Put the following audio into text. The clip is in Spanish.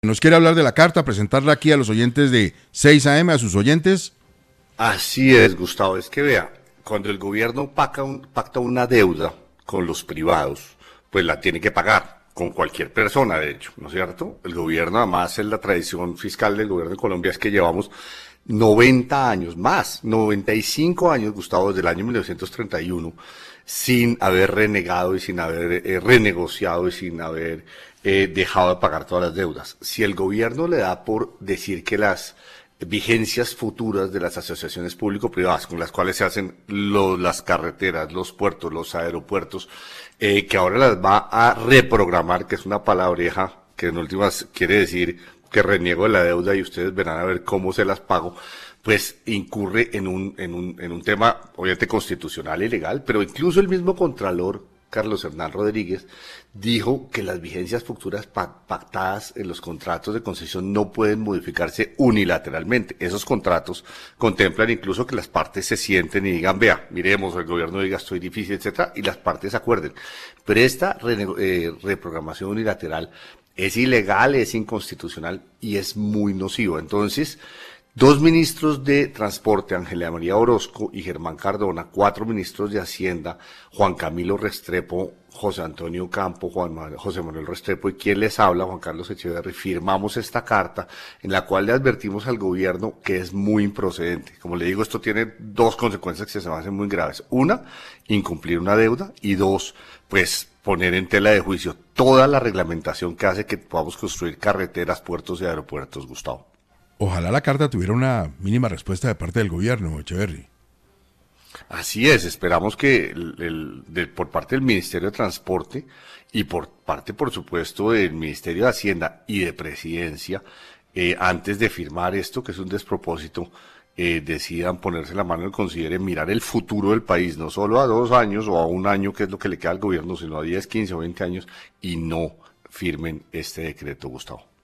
Nos quiere hablar de la carta, presentarla aquí a los oyentes de 6 AM, a sus oyentes. Así es, Gustavo, es que vea, cuando el gobierno pacta una deuda con los privados, pues la tiene que pagar con cualquier persona, de hecho, ¿no es cierto? El gobierno, además, es la tradición fiscal del gobierno de Colombia, es que llevamos 90 años más, 95 años, Gustavo, desde el año 1931, sin haber renegado y sin haber renegociado y sin haber dejado de pagar todas las deudas. Si el gobierno le da por decir que las vigencias futuras de las asociaciones público-privadas con las cuales se hacen las carreteras, los puertos, los aeropuertos, que ahora las va a reprogramar, que es una palabreja que en últimas quiere decir que reniego de la deuda y ustedes verán a ver cómo se las pago, pues incurre en un tema obviamente constitucional y legal, pero incluso el mismo Contralor Carlos Hernán Rodríguez dijo que las vigencias futuras pactadas en los contratos de concesión no pueden modificarse unilateralmente. Esos contratos contemplan incluso que las partes se sienten y digan, vea, miremos, el gobierno diga estoy difícil, etcétera, y las partes acuerden. Pero esta reprogramación unilateral es ilegal, es inconstitucional y es muy nocivo. Entonces, 2 ministros de Transporte, Ángela María Orozco y Germán Cardona, 4 ministros de Hacienda, Juan Camilo Restrepo, José Antonio Campo, José Manuel Restrepo y quien les habla, Juan Carlos Echeverri, firmamos esta carta en la cual le advertimos al gobierno que es muy improcedente. Como le digo, esto tiene 2 consecuencias que se me hacen muy graves. Una, incumplir una deuda y 2, pues poner en tela de juicio toda la reglamentación que hace que podamos construir carreteras, puertos y aeropuertos, Gustavo. Ojalá la carta tuviera una mínima respuesta de parte del gobierno, Echeverri. Así es, esperamos que por parte del Ministerio de Transporte y por parte, por supuesto, del Ministerio de Hacienda y de Presidencia, antes de firmar esto, que es un despropósito, decidan ponerse la mano y consideren mirar el futuro del país, no solo a 2 años o a 1 año, que es lo que le queda al gobierno, sino a 10, 15 o 20 años, y no firmen este decreto, Gustavo.